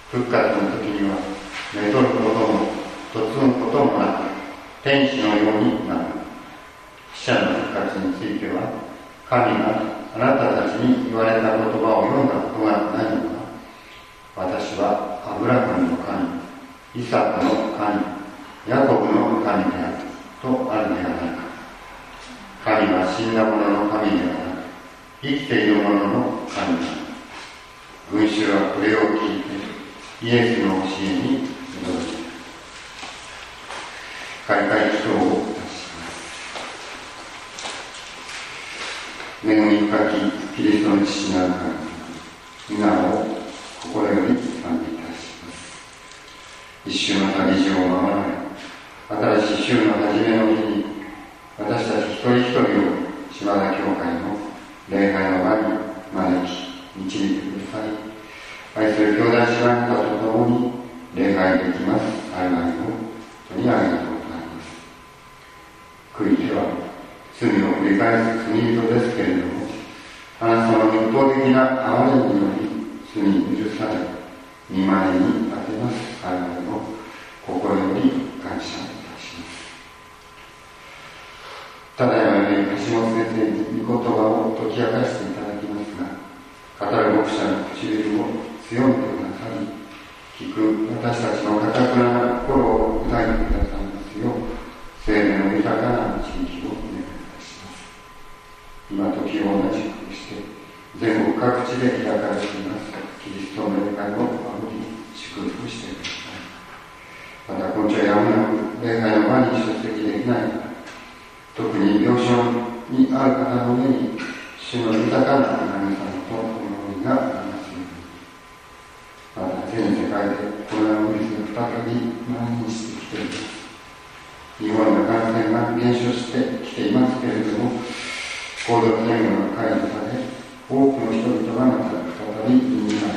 復活の時にはめとることも嫁ぐこともなく天使のようになる。死者の復活については神があなたたちに言われた言葉を読んだことがないのか。私はアブラハムの神、イサクの神、ヤコブの神であるとあるではないか。神は死んだ者の神ではなく生きている者の神である。群衆はこれを聞いてイエスの教えに驚いた。開会祈祷をいたします。恵み深きキリストの父なる神、皆を心より賛美いたします。一週の旅路を守られ、新しい週の初めの日に私たち一人一人を島田教会の礼拝の場に招き導いてください。愛する兄弟姉妹方と共に礼拝できます幸いを本当にありがとうございます。悔いては罪を繰り返す罪人ですけれども、あなたの一方的な憐れみにより罪に許され御前に当てます幸いを心より感謝いたします。ただいまより橋本先生に御言葉を解き明かしていただきますが、語る牧者の唇を強めてくださり、聞く私たちの堅くな心を砕いてくださいますよう、聖霊の豊かな導きをお願いいたします。今時を同じくして全国各地で開かれていますキリストの礼拝を守り祝福してください。また今朝やむなく礼拝の場に出席できない方、特に病床にある方の上に主の豊かな慰めさとお守りがありますように。また全世界でコロナウイルスが再び蔓延してきています。日本の感染が減少してきていますけれども、行動制限が解除され、多くの人々がまた再びにぎわ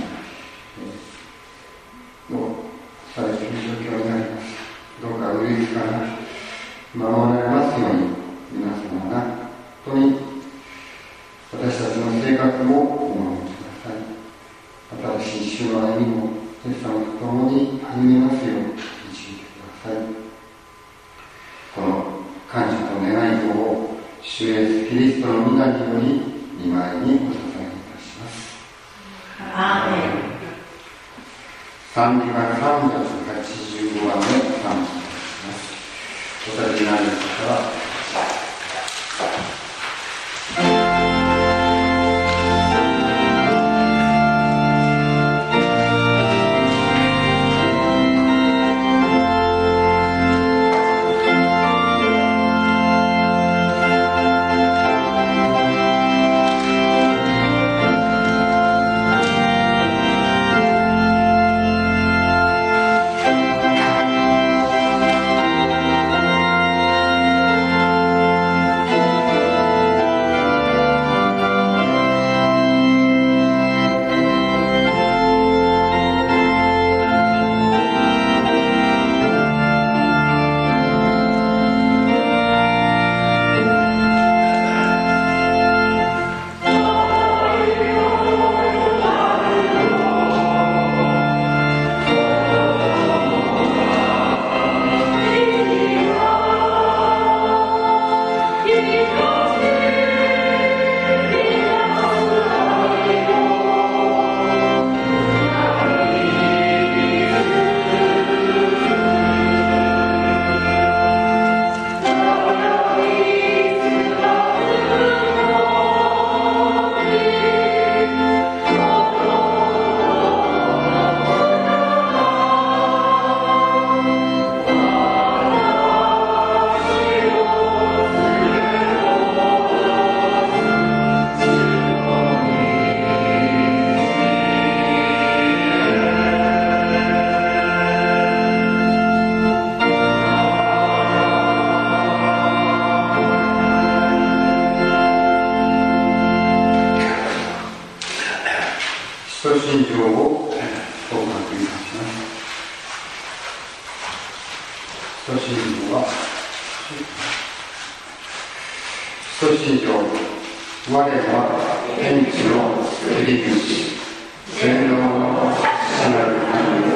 いをされている状況になります。どうかウイルスから守られますように、皆様が本当に私たちの生活をお守りください。新しい週の歩みもイエス様と共に歩みますよう導いてください。この感謝と願いを主イエスキリストの皆により御前にお捧げいたします。アーメン。賛美は385番目賛美いたします。お立ちになる方は天地の作り主、全能の父なる神よ、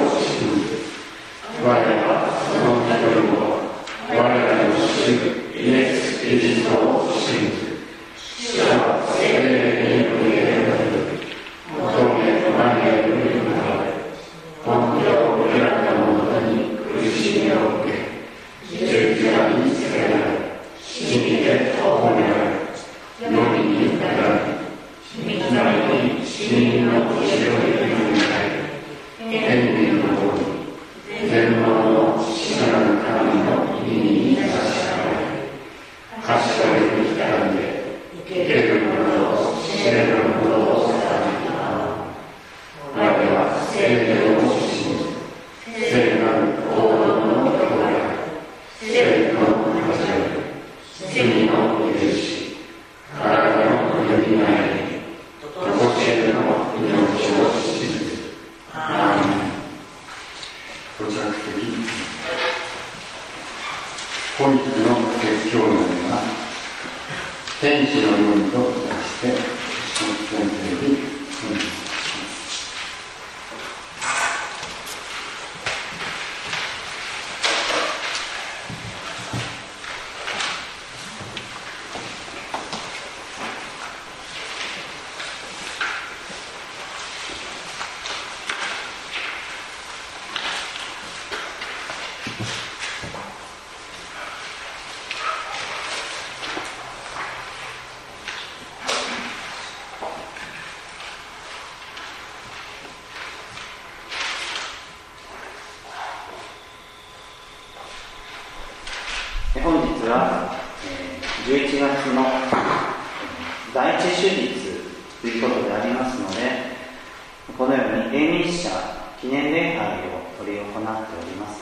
土着的本日の説教論では天使のようにと題して先生にお願いします。 本日は11月の第一主日ということでありますので、このように永民者記念礼拝を執り行っております。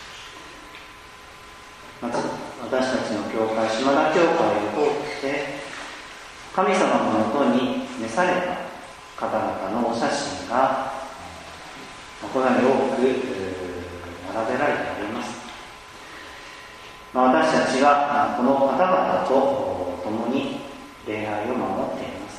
まず私たちの教会、島田教会を通って神様のもとに召された方々のお写真がこのように多く並べられております。私たちはこの方々と共に礼拝を守っています。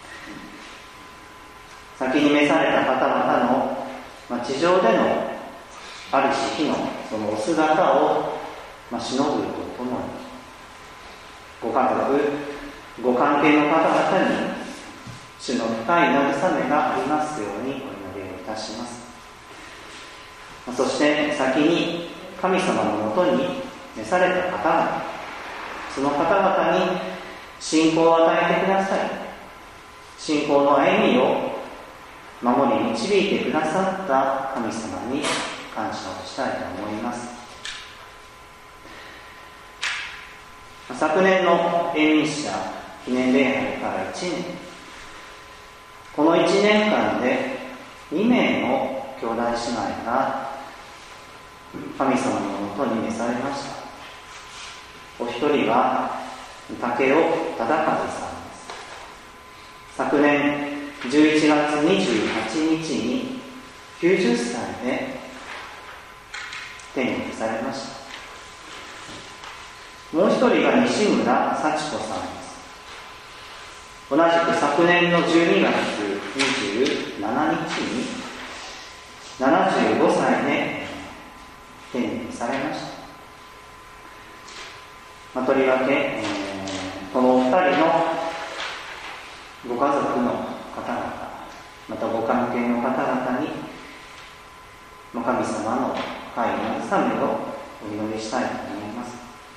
先に召された方々の地上でのある時期のそのお姿をしのぐとともに、ご家族、ご関係の方々に主の深い慰めがありますようにお祈りをいたします。そして先に神様のもとに召された方々、その方々に信仰を与えてください。信仰の歩みを守り導いてくださった神様に感謝をしたいと思います。昨年の永民者記念礼拝から1年、この1年間で2名の兄弟姉妹が神様のもとに召されました。お一人は竹尾忠和さんです。昨年11月28日に90歳で天に召されました。もう一人が西村幸子さんです。同じく昨年の12月27日に75歳で天に召されました。とりわけ、このお二人のご家族の方々、またご関係の方々に神様の深い慰めをお祈りしたいと思います。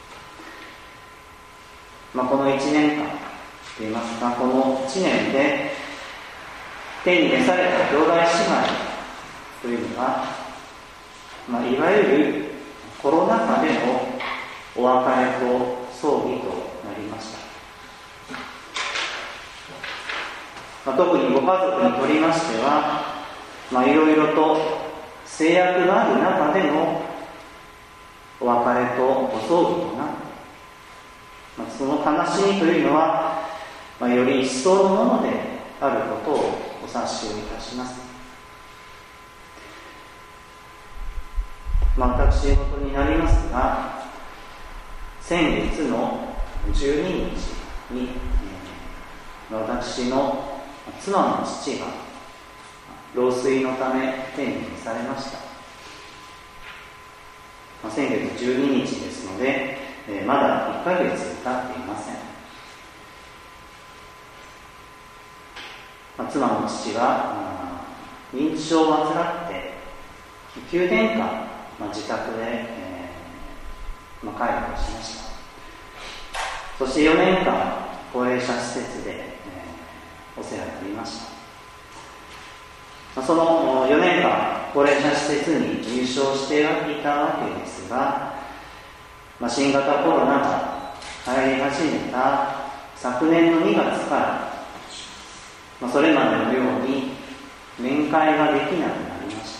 この1年間といいますか、この1年で天に召された兄弟姉妹というのは、いわゆるコロナ禍でのお別れと葬儀となりました。特にご家族にとりましては、いろいろと制約がある中でのお別れとお葬儀となって、その悲しみというのは、より一層のものであることをお察しをいたします。私事になりますが、先月の12日に、私の妻の父が老衰のため天に召されました。先月12日ですので、まだ1ヶ月経っていません。妻の父は認知症を患って9年間自宅で介護をしました。そして4年間高齢者施設でお世話になりました。その4年間高齢者施設に入所していたわけですが、新型コロナが入り始めた昨年の2月から、それまでのように面会ができなくなりました。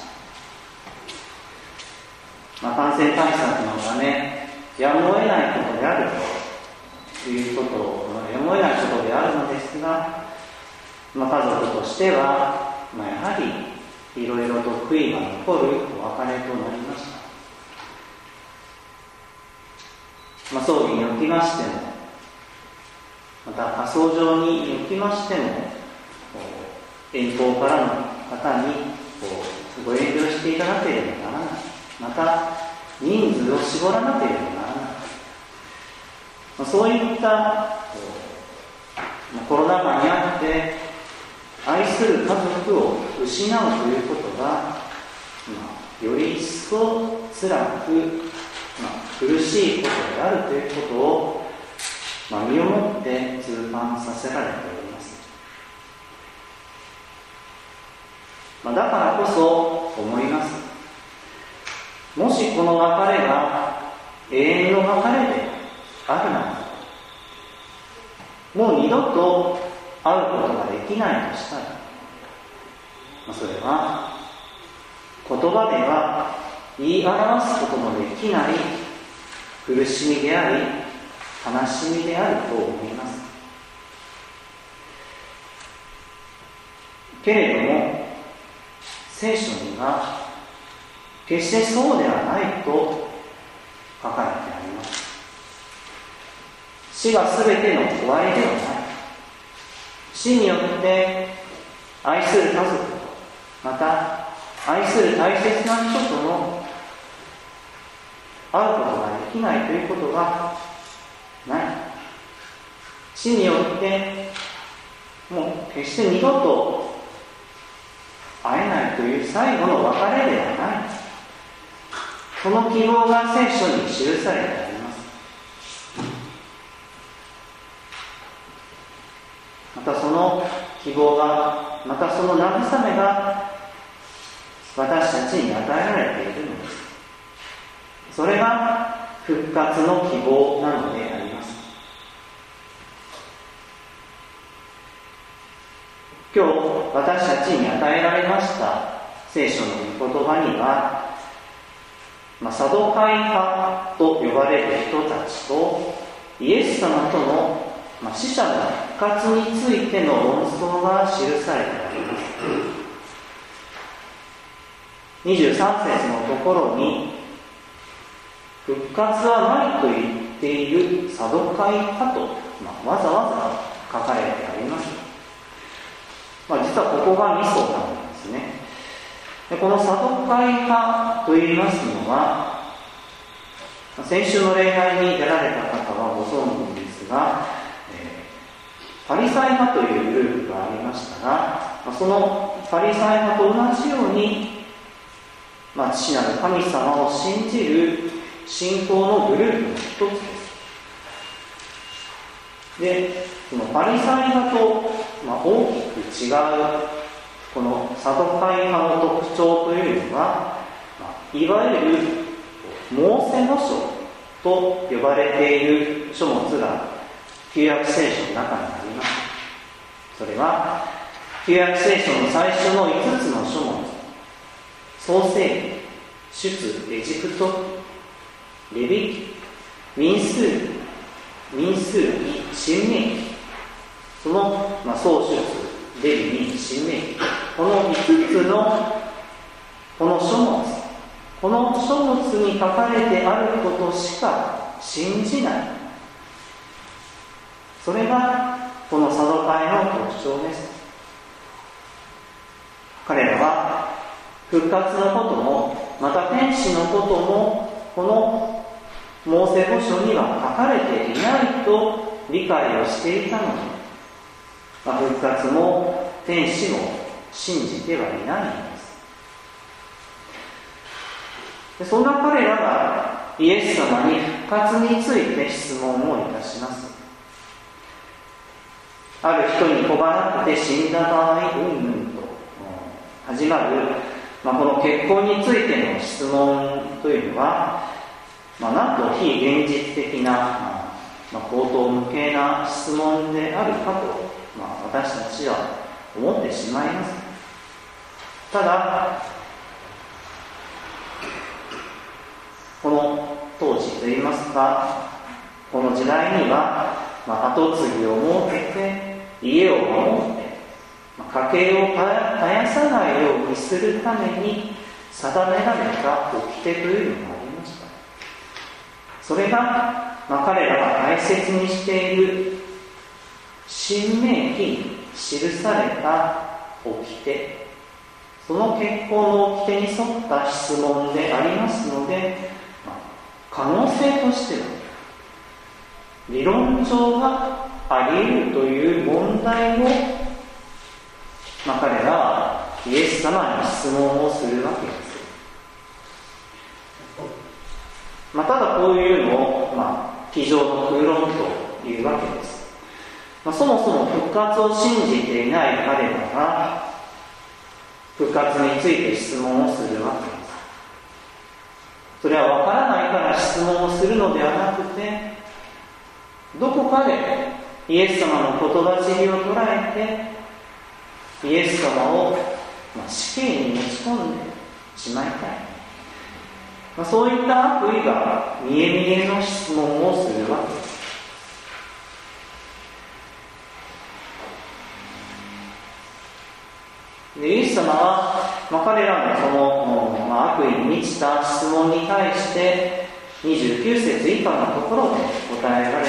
感染対策のためやむを得ないことであるということをやむを得ないことであるのですが、家族としては、やはりいろいろと悔いが残るお別れとなりました。葬儀におきましても、また火葬場におきましても、遠方からの方にご遠慮していただければならない。また人数を絞らなければならない。そういったコロナ禍にあって愛する家族を失うということが、より一層辛く、苦しいことであるということを、身をもって痛感させられております。だからこそ思います。もしこの別れが永遠の別れであるなら、もう二度と会うことができないとしたら、それは言葉では言い表すことのできない苦しみであり悲しみであると思います。けれども聖書には決してそうではないと書かれてあります。死が全ての終わりではない。死によって愛する家族と、また愛する大切な人との会うことができないということがない。死によってもう決して二度と会えないという最後の別れではない。その希望が聖書に記されてあります。またその希望が、またその慰めが私たちに与えられているのです。それが復活の希望なのであります。今日私たちに与えられました聖書の御言葉には、サドカイ派と呼ばれる人たちとイエス様との死者の復活についての論争が記されてあります。23節のところに、復活はないと言っているサドカイ派と、わざわざ書かれてあります。実はここがミソなんですね。でこのサドカイ派といいますのは、先週の礼拝に出られた方はご存知ですが、パリサイ派というグループがありましたが、そのパリサイ派と同じように、父なる神様を信じる信仰のグループの一つです。で、このパリサイ派と、大きく違うこのサドカイ派の特徴というのは、いわゆるモーセ五書と呼ばれている書物が旧約聖書の中にあります。それは旧約聖書の最初の5つの書物、創世記、出エジプト、レビ記、民数記、申命記、その、創出、レビ記、申命記、この5つのこの書物、この書物に書かれてあることしか信じない。それがこのサドカイの特徴です。彼らは復活のことも、また天使のことも、このモーセ五書には書かれていないと理解をしていたので、復活も天使も信じてはいないのです。でそんな彼らがイエス様に復活について質問をいたします。ある人に子がなくて死んだ場合、うんぬんと始まる、この結婚についての質問というのは、なんと非現実的な、口頭無形な質問であるかと、私たちは思ってしまいます。ただ、この当時といいますか、この時代には、跡継ぎを設けて家を守って、 家計を絶やさないようにするために定められた掟というのがありました。それが、彼らが大切にしている申命記に記された掟、その結婚の掟に沿った質問でありますので、可能性としては理論上があり得るという問題を、彼らはイエス様に質問をするわけです。ただこういうのを、机上の空論というわけです。そもそも復活を信じていない彼らが復活について質問をするわけです。それは分からないから質問をするのではなくて、どこかでイエス様の言葉尻を捉えてイエス様を死刑に持ち込んでしまいたい、そういった悪意が見え見えの質問をするわけです。イエス様は、彼らのその、悪意に満ちた質問に対して29節以下のところで答えられます。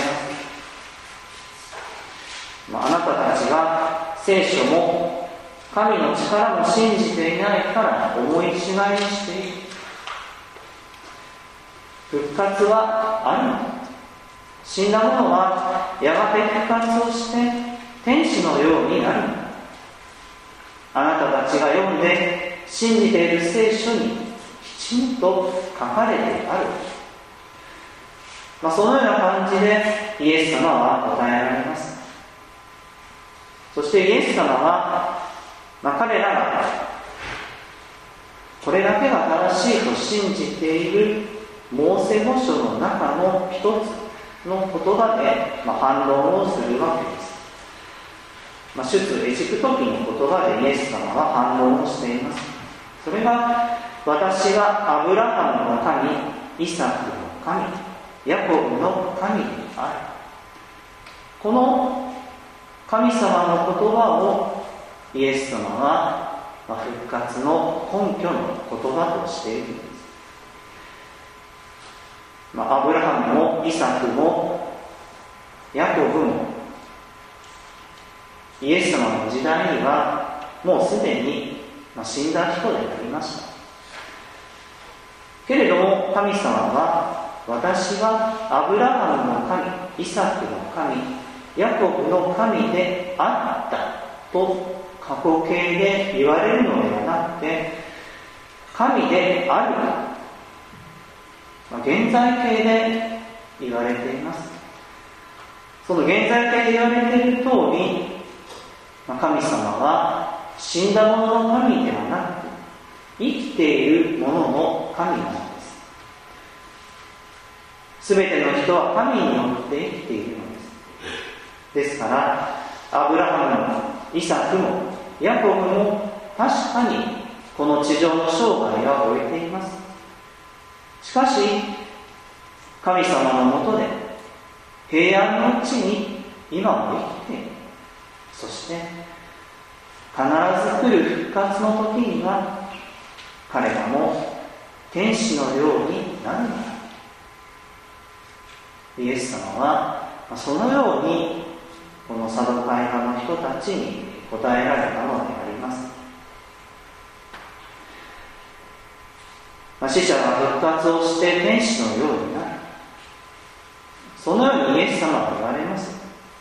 あなたたちが聖書も神の力も信じていないから思い違いをしている。復活はあるのか。死んだ者はやがて復活をして天使のようになるのか。あなたたちが読んで信じている聖書にきちんと書かれてある。そのような感じでイエス様は答えられます。そしてイエス様は、彼らがこれだけが正しいと信じているモーセ五書の中の一つの言葉で、反論をするわけです。出エジプト記の言葉でイエス様は反論をしています。それが、私はアブラハムの神、イサクの神、ヤコブの神である。この神様の言葉をイエス様は復活の根拠の言葉としているんです。アブラハムもイサクもヤコブもイエス様の時代にはもうすでに死んだ人でありました。けれども神様は、私はアブラハムの神、イサクの神、ヤコブの神であったと過去形で言われるのではなくて、神である、現在形で言われています。その現在形で言われている通り、神様は死んだ者の神ではなく生きている者の神なのです。すべての人は神によって生きているのです。ですからアブラハムもイサクもヤコブも確かにこの地上の生涯は終えています。しかし神様のもとで平安のうちに今も生きている。そして必ず来る復活の時には彼らも天使のようになるのだ。イエス様はそのようにこのサドカイ派の人たちに答えられたのであります。死者が復活をして天使のようになる、そのようにイエス様は言われます。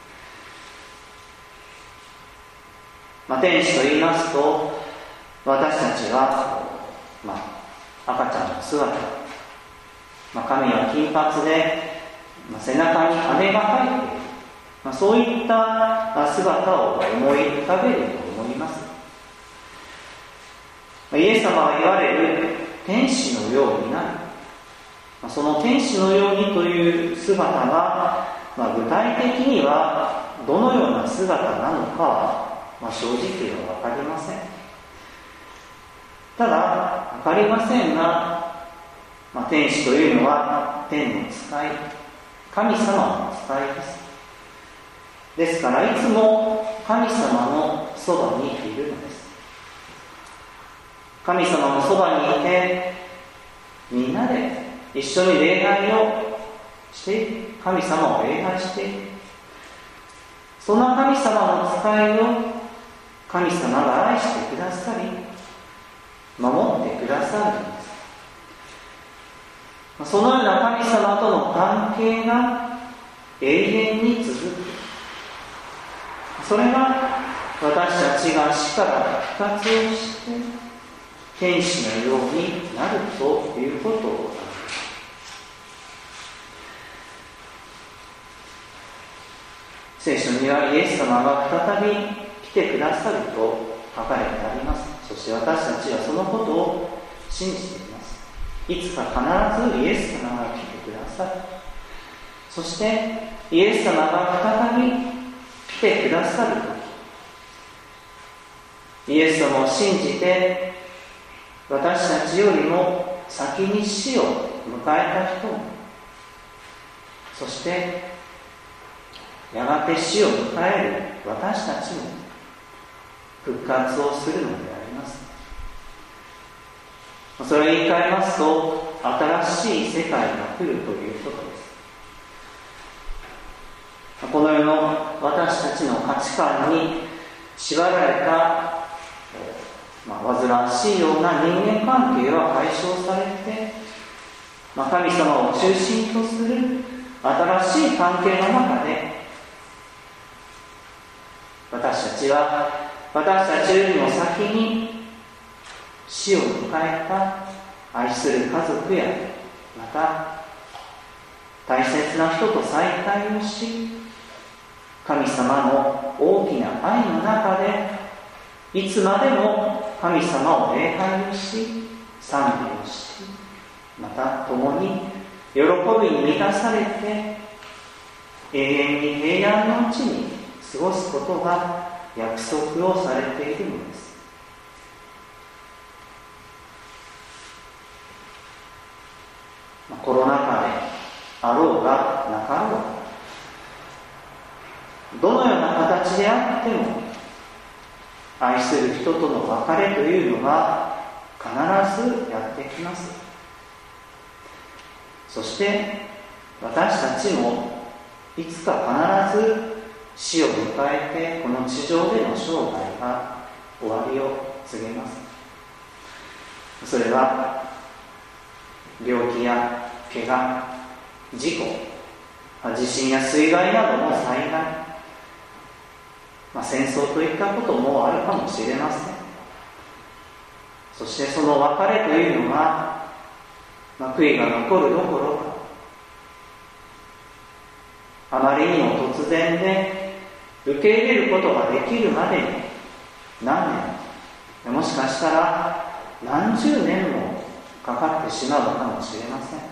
天使と言いますと、私たちは、赤ちゃんの姿、髪は金髪で、背中に羽が生えている、そういった姿を思い浮かべると思います。イエス様が言われる天使のようになる、その天使のようにという姿が、具体的にはどのような姿なのかは、正直は分かりません。ただ分かりませんが、天使というのは天の使い、神様の使いです。ですからいつも神様のそばにいるのです。神様のそばにいて、みんなで一緒に礼拝をしている、神様を礼拝している。その神様の使いを神様が愛してくださり、守ってくださるのです。そのような神様との関係が永遠に続く。それが私たちが死から復活をして天使のようになるということを言う。聖書にはイエス様が再び来てくださると書かれてあります。そして私たちはそのことを信じています。いつか必ずイエス様が来てくださる。そしてイエス様が再び来てくださるとき、イエス様を信じて私たちよりも先に死を迎えた人も、そしてやがて死を迎える私たちも復活をするのであります。それを言い換えますと、新しい世界が来るということです。この世の私たちの価値観に縛られた、煩わしいような人間関係は解消されて、神様を中心とする新しい関係の中で、私たちは私たちよりも先に死を迎えた愛する家族や、また大切な人と再会をし、神様の大きな愛の中でいつまでも神様を礼拝をし、賛美をし、また共に喜びに満たされて永遠に平安のうちに過ごすことが約束をされているのです。コロナ禍であろうがなかろうが、どのような形であっても愛する人との別れというのが必ずやってきます。そして私たちもいつか必ず死を迎えて、この地上での生涯が終わりを告げます。それは病気や怪我、事故、地震や水害などの災害、戦争といったこともあるかもしれません。そしてその別れというのは、悔いが残るどころか、あまりにも突然で受け入れることができるまでに何年、もしかしたら何十年もかかってしまうかもしれません。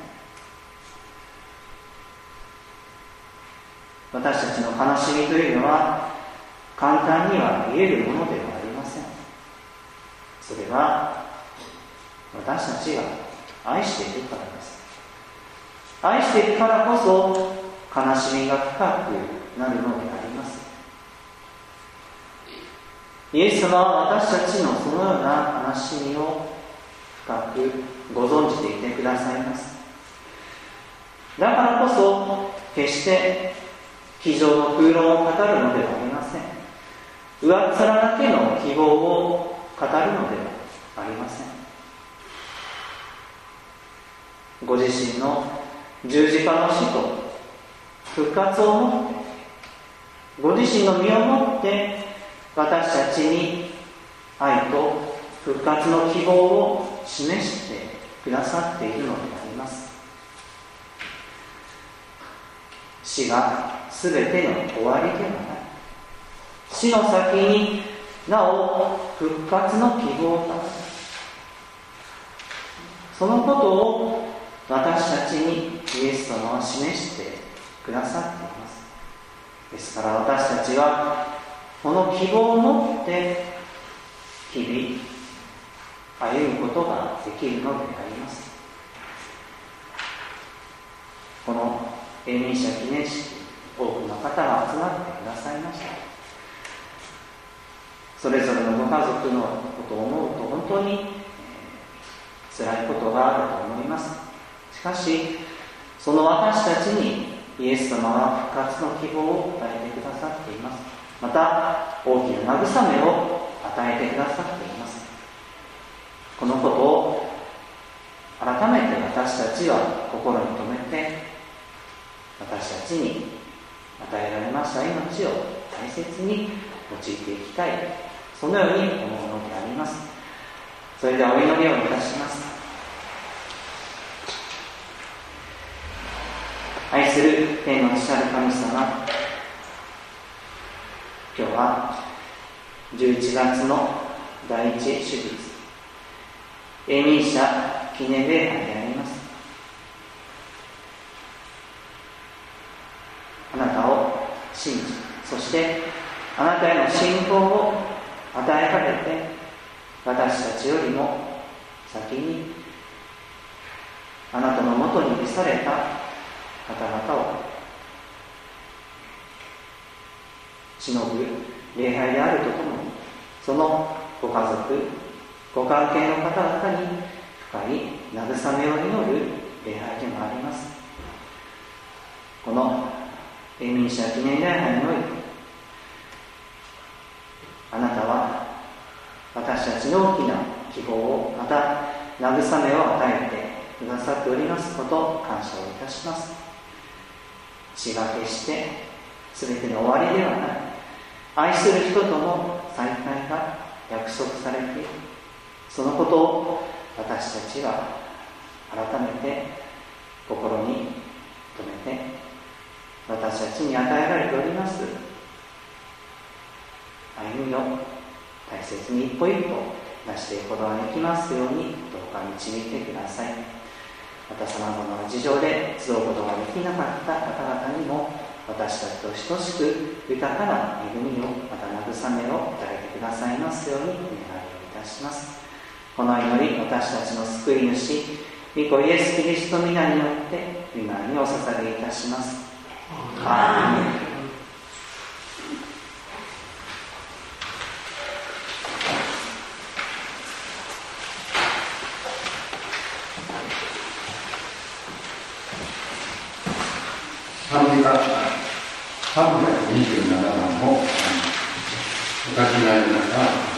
私たちの悲しみというのは簡単には言えるものではありません。それは私たちが愛しているからです。愛しているからこそ悲しみが深くなるのであります。イエス様は私たちのそのような悲しみを深くご存じていてくださいます。だからこそ決して机上の空論を語るのではありません。上っ面だけの希望を語るのではありません。ご自身の十字架の死と復活をもって、ご自身の身をもって私たちに愛と復活の希望を示してくださっているのであります。死がすべての終わりではない。死の先になお復活の希望がある。そのことを私たちにイエス様は示してくださっています。ですから私たちはこの希望を持って日々歩むことができるのであります。この永眠者記念式、多くの方が集まってくださいました。 それぞれのご家族のことを思うと本当に辛いことがあると思います。しかしその私たちにイエス様は復活の希望を与えてくださっています。また大きな慰めを与えてくださっています。このことを改めて私たちは心に留めて、私たちに与えられました命を大切に用いていきたい、そのように思うのであります。それではお祈りをいたします。愛する天の父なる神様、今日は11月の第一手術永眠者記念礼拝であります。あなたを信じ、そしてあなたへの信仰を与えられて、私たちよりも先にあなたのもとに召された方々を偲ぶ礼拝であるとともに、そのご家族ご関係の方々に深い慰めを祈る礼拝でもあります。この永眠者記念礼拝において、あなたは私たちの大きな希望を、また慰めを与えてくださっておりますことを感謝をいたします。死が決して全ての終わりではない、愛する人との再会が約束されている、そのことを私たちは改めて心に留めて、私たちに与えられております歩みを大切に一歩一歩出していくことができますように、どうか導いてください。また様々な事情で集うことができなかった方々にも、私たちと等しく豊かな恵みを、また慰めを与えてくださいますようにお願いをいたします。この祈り、私たちの救い主御子イエスキリストの皆によって御前にお捧げいたします。アーメン。 327番をお書きになりますが、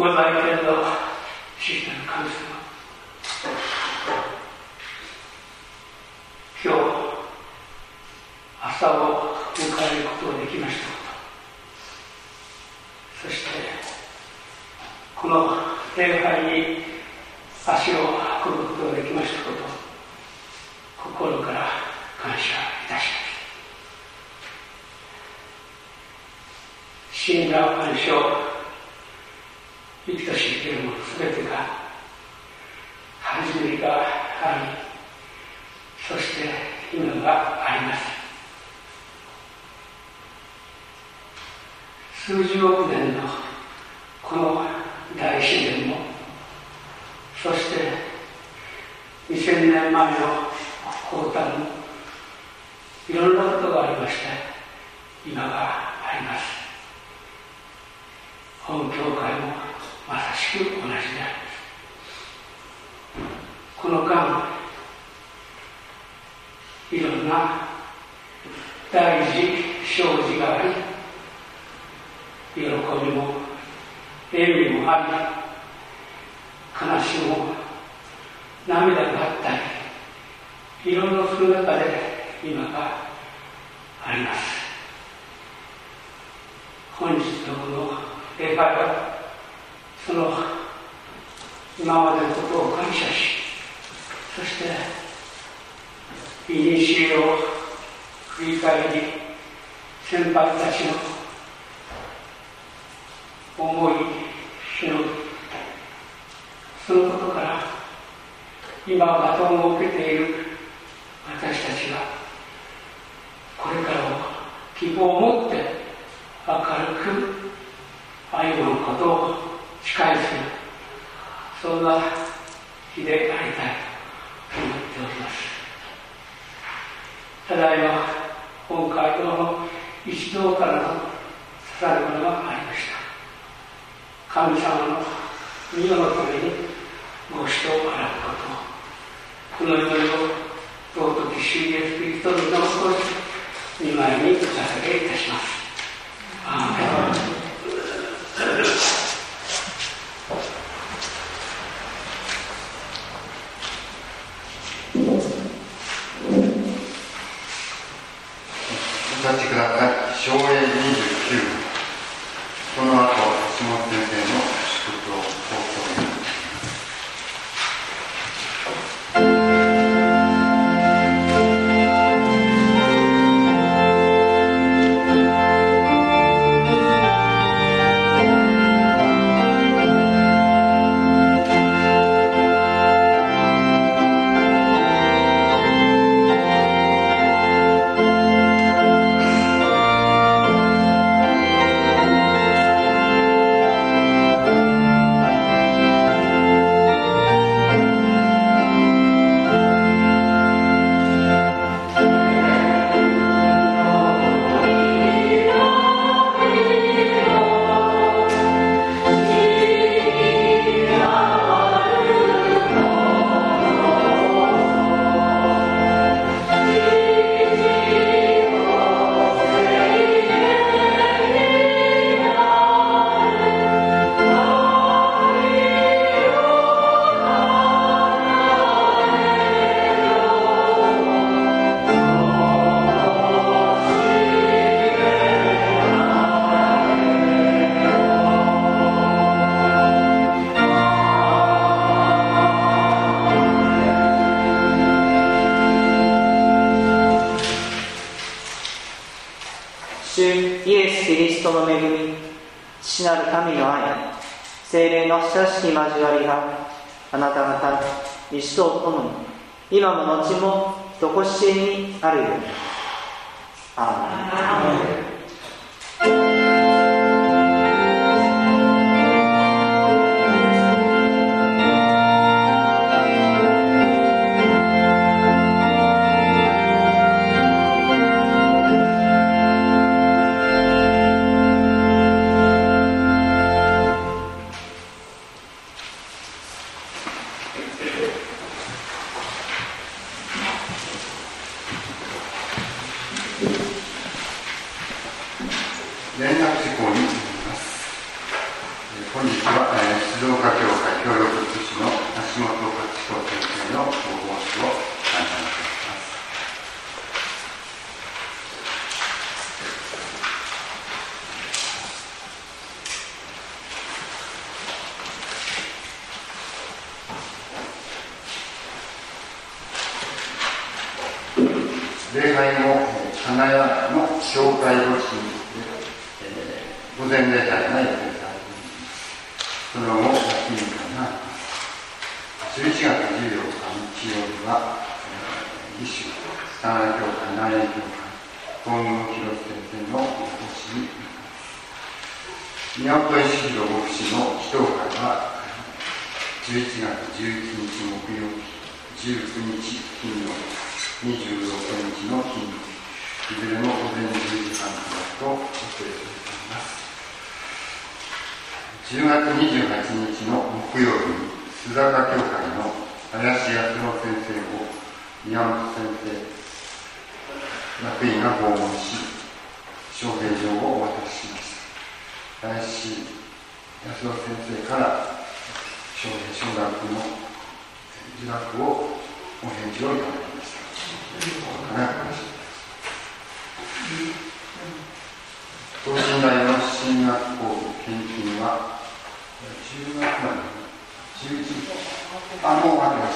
ご在天の父なる神様、今日朝を迎えることができましたこと、そしてこの礼拝に足を運ぶことができましたこと、心から感謝いたします。神羅万象、生きとし生けるものすべてが始めがあり、そして今があります。数十億年のこの大自然も、そして2000年前の降誕も、いろんなことがありまして、今があります。本教会もまさしく同じであります。この間、いろんな大事小事があり、喜びも笑みもあり、悲しみも涙があったり、いろいろする中で今があります。本日のこの礼拝は、その今までのことを感謝し、そして古を振り返り、先輩たちの思い、しのぐ、そのことから今バトンを受けている私たちが、これからも希望を持って明るく歩むことを誓いする、そんな日でありたいと思っております。ただいま本会堂の一同からの捧げ物がありました。神様の御世のためにご使徒を洗うこと、この祈りを尊き主イエスキリストの名を通して御前にお捧げいたします。アーメン。 お立ちください。昭栄29、この後、下先生の祝福をお伝えします。 父なる神の愛、聖霊の親しき交わりがあなた方一同ともに今も後もとこしえにあるように。アーメン。 連絡事項になります。本日は静岡教会協力福祉の橋本勝子先生のご奉仕を感謝いたします。礼拝の金谷の教会ご神で、午前礼拝が予定されています。その後、休みがなります。11月14日日曜日は、義手、スターナ教会、内縁教会、本宮広瀬先生のお越しになります。宮本石弘牧師の祈祷会は、11月11日木曜日、19日金曜日、26日の金曜日、いずれも午前10時半からと予定されています。10月28日の木曜日に須坂教会の林康郎先生を宮本先生役員が訪問し、招聘状をお渡ししました。林康郎先生から奨学の受諾をお返事をいただきました。等身大の進学校献金は10月まで11日、もう終わってました。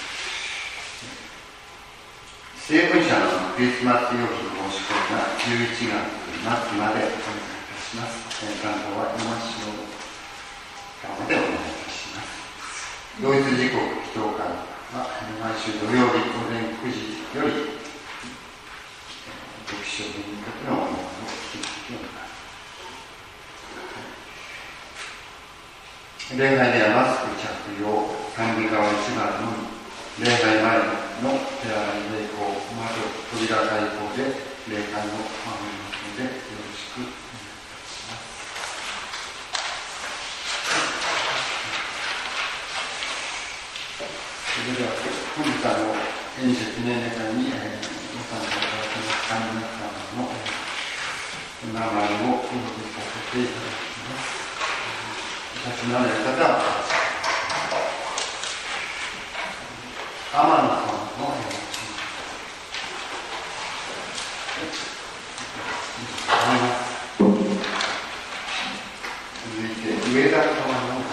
聖文社のクリスマス用品申し込みが11月末までお願いいたします。担当は山城までお願いいたします。同一時刻祈祷会は毎週土曜日午前9時より牧師に向けての音楽を聞いております。礼拝ではマスク着用、賛美歌は一番のみ、礼拝前の手洗い礼法、窓、扉開放で礼拝を守りますので、よろしくお願いいたします。それでは、本日演説記念礼会にご参加いただきます皆様の名前をお呼びさせていただきます。私のある方は、天野さんの続いて、上田様の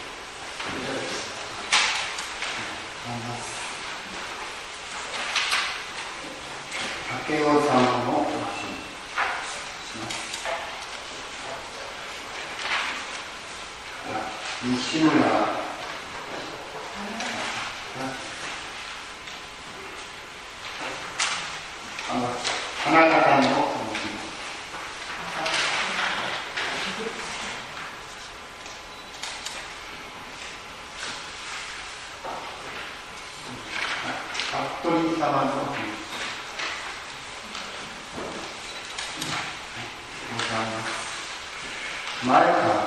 竹尾さんのお話します。西村田中さんのお話します。服部様のお話します。前川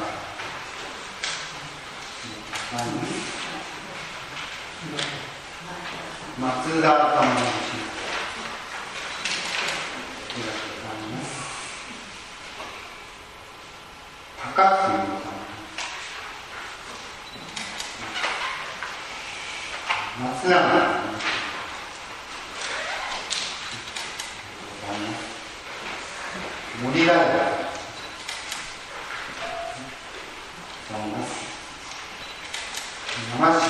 松田さんの話です。高須さん、松永さん、森大吾山城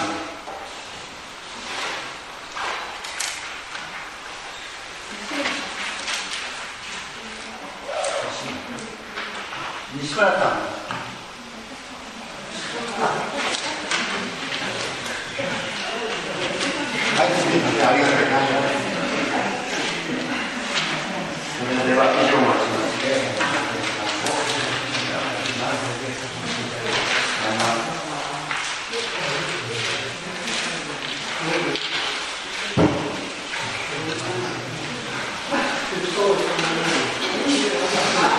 西村さん、はい、すみません、ありがとうございます。